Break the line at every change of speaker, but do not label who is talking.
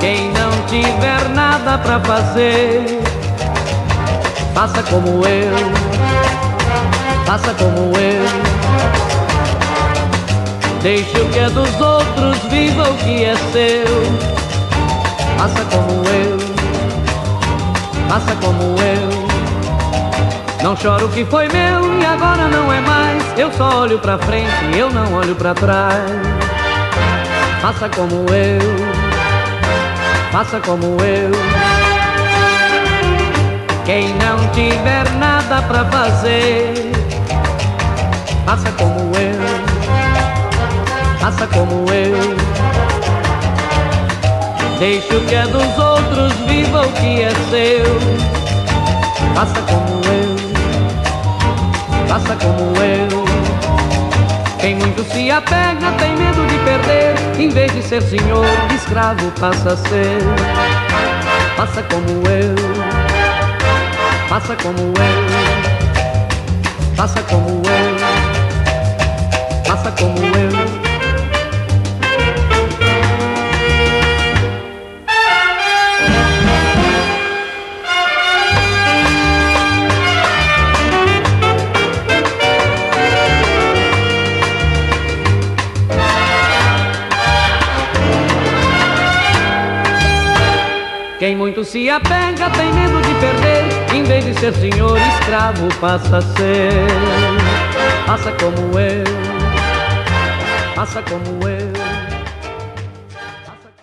Quem não tiver nada pra fazer, faça como eu, faça como eu. Deixe o que é dos outros, viva o que é seu. Faça como eu, faça como eu. Não choro o que foi meu e agora não é mais. Eu só olho pra frente, eu não olho pra trás. Faça como eu, faça como eu. Quem não tiver nada pra fazer, faça como eu, faça como eu. Deixe o que é dos outros, viva o que é seu. Faça como eu, faça como eu. Quem muito se apega tem medo de perder. Em vez de ser senhor, escravo passa a ser. Faça como eu, faça como eu. Faça como eu, faça como eu. Quem muito se apega tem medo de perder. Em vez de ser senhor, escravo passa a ser. Faça como eu, faça como eu.